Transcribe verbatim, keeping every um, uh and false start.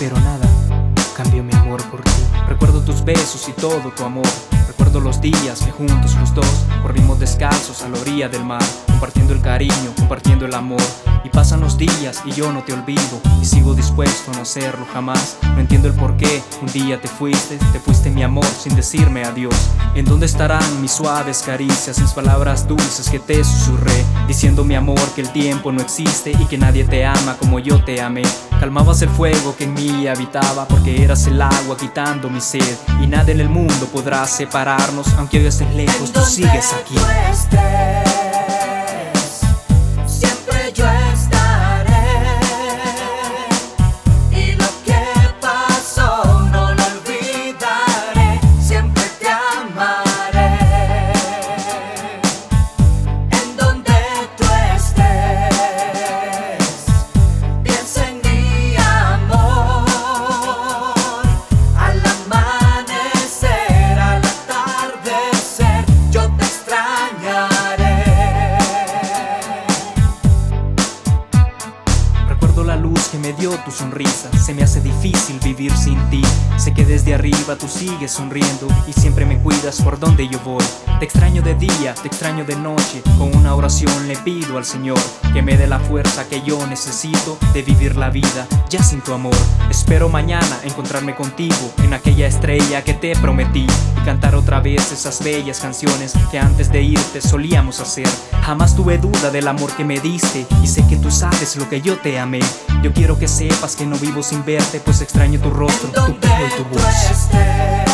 pero nada cambió mi amor por ti. Recuerdo tus besos y todo tu amor. Recuerdo los días que juntos los dos corrimos descalzos a la orilla del mar, compartiendo el cariño, compartiendo el amor. Y pasan los días y yo no te olvido, y sigo dispuesto a no hacerlo jamás. No entiendo el por qué un día te fuiste, te fuiste mi amor sin decirme adiós. ¿En dónde estarán mis suaves caricias, mis palabras dulces que te susurré, diciendo mi amor que el tiempo no existe y que nadie te ama como yo te amé? Calmabas el fuego que en mí habitaba, porque eras el agua quitando mi sed. Y nada en el mundo podrá separarnos, aunque hoy estés lejos, tú sigues aquí. Siempre yo estaré, y lo que pasó no lo olvidaré. Siempre te amaré. En donde tú estés, piensa en mi amor. Al amanecer, al atardecer, yo te extrañaré. Recuerdo la luz que me dio tu sonrisa, se me hace difícil vivir sin ti. Sé que desde arriba tú sigues sonriendo y siempre me cuidas por donde yo voy. Te extraño de día, te extraño de noche, con una oración le pido al Señor que me dé la fuerza que yo necesito de vivir la vida ya sin tu amor. Espero mañana encontrarme contigo en aquella estrella que te prometí y cantar otra vez esas bellas canciones que antes de irte solíamos hacer. Jamás tuve duda del amor que me diste y sé que tú sabes lo que yo te amé. Yo quiero que sepas que no vivo sin verte, pues extraño tu rostro, tu pelo y tu voz.